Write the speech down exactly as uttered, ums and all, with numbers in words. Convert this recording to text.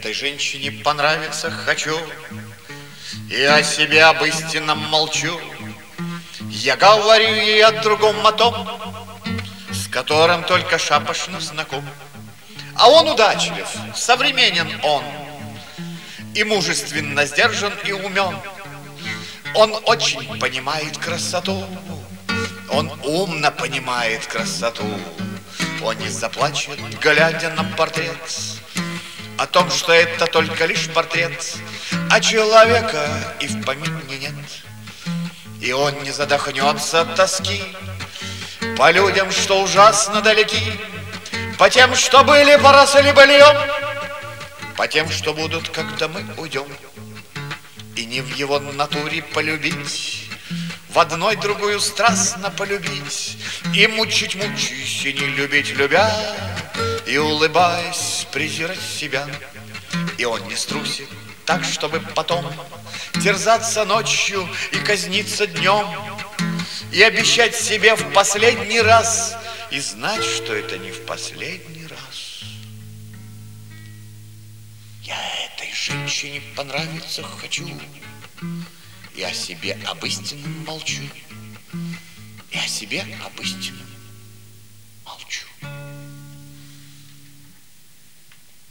Этой женщине понравиться хочу, и о себе об истинном молчу. Я говорю ей о другом, о том, с которым только шапошно знаком. А он удачлив, современен он, и мужественно сдержан и умен. Он очень понимает красоту, он умно понимает красоту. Он не заплачет, глядя на портрет, о том, что это только лишь портрет, а человека и в помине нет. И он не задохнется от тоски по людям, что ужасно далеки, по тем, что были, поросли быльем, по тем, что будут, когда мы уйдем. И не в его натуре полюбить, в одной другую страстно полюбить, и мучить, мучаясь, и не любить, любя, и улыбаясь, презирать себя. И он не струсит так, чтобы потом терзаться ночью и казниться днем, и обещать себе в последний раз, и знать, что это не в последний раз. Я этой женщине понравиться хочу, и о себе об истинном молчу, и о себе об истинном